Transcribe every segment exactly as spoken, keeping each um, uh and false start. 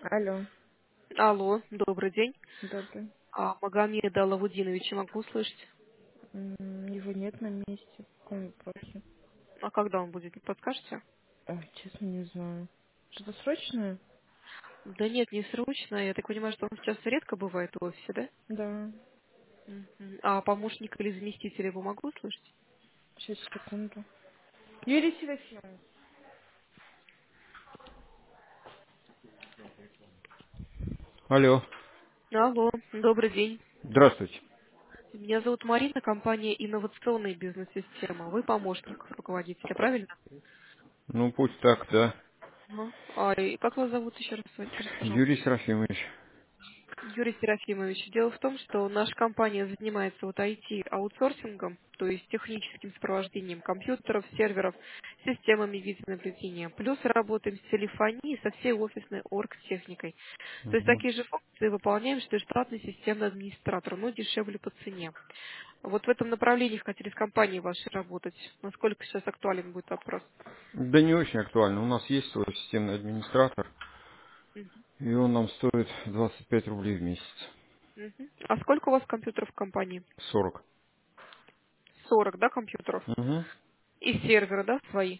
Алло, Алло, добрый день. добрый. А, Магомеда Алавудиновича могу слышать? М, Его нет на месте. По какому вопросу? А когда он будет, не подскажете? Ой, честно, не знаю. Что-то срочное? Да нет, не срочно. Я так понимаю, что он сейчас редко бывает в офисе, да? Да. Мгм. А помощник или заместитель его могу слышать? Сейчас, секунду. Юрий Серафимович. Алло, Алло, добрый день. здравствуйте. Меня зовут Марина, компания «Инновационная бизнес-система». Вы помощник руководителя, правильно? Ну, пусть так, да. Ага. А, и как вас зовут еще раз, скажите, Юрий пожалуйста? Серафимович. Юрий Серафимович, дело в том, что наша компания занимается вот ай ти-аутсорсингом, то есть техническим сопровождением компьютеров, серверов, системами видеонаблюдения. Плюс работаем с телефонией, со всей офисной оргтехникой. То есть Мгм. такие же функции выполняем, что и штатный системный администратор, но дешевле по цене. Вот в этом направлении хотели с компанией вашей работать. Насколько сейчас актуален будет вопрос? Да не очень актуально. У нас есть свой системный администратор, Мгм. и он нам стоит двадцать пять рублей в месяц. Мгм. А сколько у вас компьютеров в компании? сорок. Сорок, да, компьютеров? Угу. И серверы, да, свои?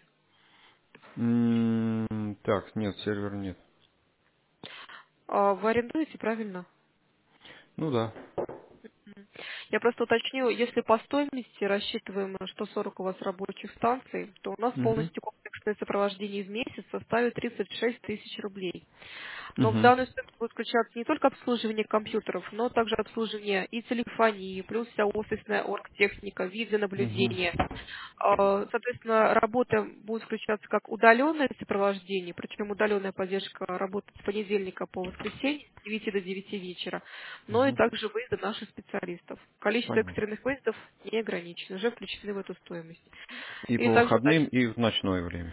М, Так, нет, сервера нет. А, Вы арендуете, правильно? Ну да. Мгм. Я просто уточню, если по стоимости рассчитываем, что сорок у вас рабочих станций, то у нас Угу. полностью комплексное сопровождение в месяц составит тридцать шесть тысяч рублей. Но в Угу. данную стоимость будет включаться не только обслуживание компьютеров, но также обслуживание и телефонии, плюс вся офисная оргтехника, Угу. видеонаблюдение. А, Соответственно, работа будет включаться как удаленное сопровождение, причем удаленная поддержка работает с понедельника по воскресенье с девяти до девяти вечера, но и Угу. также выезды наших специалистов. Количество Понятно. экстренных выездов не ограничено, уже включены в эту стоимость. И И по также выходным, уточню, и в ночное время.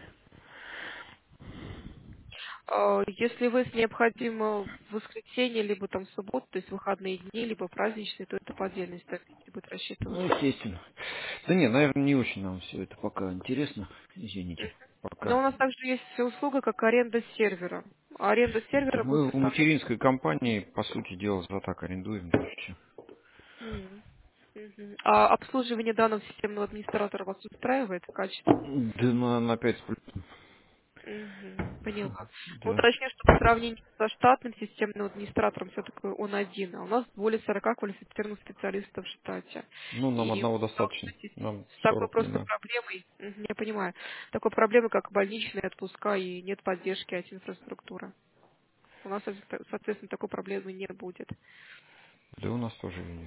а, если вы с необходимо в воскресенье, либо там в субботу, то есть выходные дни, либо праздничные, то это по отдельной стоимости будет Ну, рассчитываться. естественно. Да не, наверное, не очень нам все это пока интересно. Мгм. Извините. Но у Пока. нас также есть услуга, как аренда сервера. Аренда сервера Так будет мы у составлять. материнской компании, по сути дела, за так арендуем. Даже всё. М. Мгм. А обслуживание данного системного администратора вас устраивает качественно? Да на, на пять с плюсом. Мгм. Поняла. Ну, Да. уточню, что по сравнению со штатным системным администратором все-таки он один, а у нас более сорока квалифицированных специалистов в штате. Ну, нам И одного достаточно. сталкиваетесь Нам с такой сорок не просто надо. проблемой, мгм, я понимаю, такой проблемой, как больничные отпуска и нет поддержки ай ти-инфраструктуры. У нас, соответственно, такой проблемы не будет. Да у нас тоже ее нет.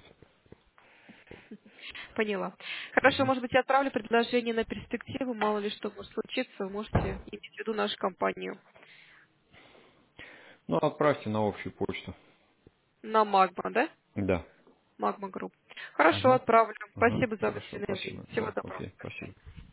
Поняла. Хорошо, Мгм. может быть, я отправлю предложение на перспективу, мало ли что может случиться, вы можете иметь в виду нашу компанию. Ну, отправьте на общую почту. На Магма, да? Да. Магма Групп. Хорошо, Угу. отправлю. Угу. Спасибо за Хорошо, врученное время. спасибо. Всего Да, доброго. окей, спасибо.